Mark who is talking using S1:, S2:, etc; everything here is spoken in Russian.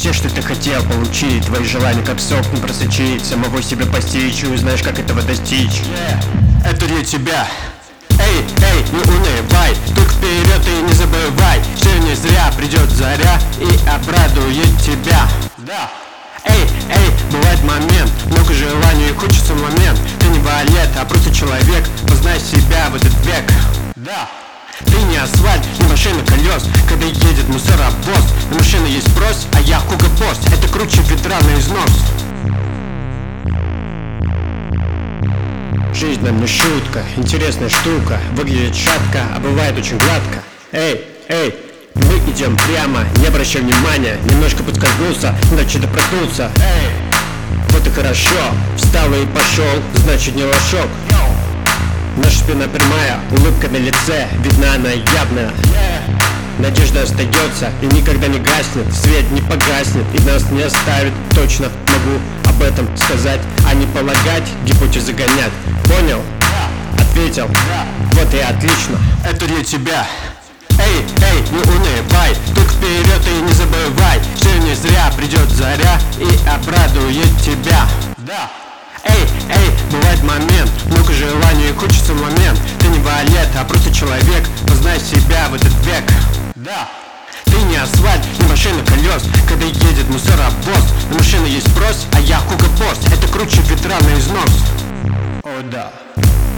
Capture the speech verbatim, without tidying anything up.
S1: все, что ты хотел получить. Твои желания как сок не просочить, самого себя постичь и узнаешь, как этого достичь. yeah. Это для тебя. Эй, эй, не унывай, только вперед и не забывай, что не зря придет заря и обрадует тебя. Да. Эй, эй, бывает момент, много желаний, хочется момент. Ты не валет, а просто человек, познай себя в этот век. Да. Ты не асфальт, не машина колес, когда едет мусоровоз. На машине есть спрос, а я Хуго Босс. Это круче ветра на износ. Жизнь нам не шутка, интересная штука. Выглядит шатко, а бывает очень гладко. Эй, эй, мы идем прямо, не обращай внимания. Немножко подскользнулся, иначе ты проснулся. Эй, вот и хорошо, встал и пошел, значит не лошок. Наша спина прямая, улыбка на лице, видна она явная. Надежда остается и никогда не гаснет, свет не погаснет и нас не оставит. Точно могу об этом сказать, а не полагать, гипотезы гонять. Понял? Ответил? Вот и отлично. Это для тебя. Эй, эй, не унывай, только вперед и не забывай, что не зря придет заря и обрадует тебя. Да. Эй, эй, бывает момент, много желаний, хочется момент. Ты не валет, а просто человек, познай себя в этот век. Да. Ты не асфальт, не машина колес, когда едет мусоровоз. На машине есть спрос, а я Хуго Босс. Это круче ветра на износ. О да.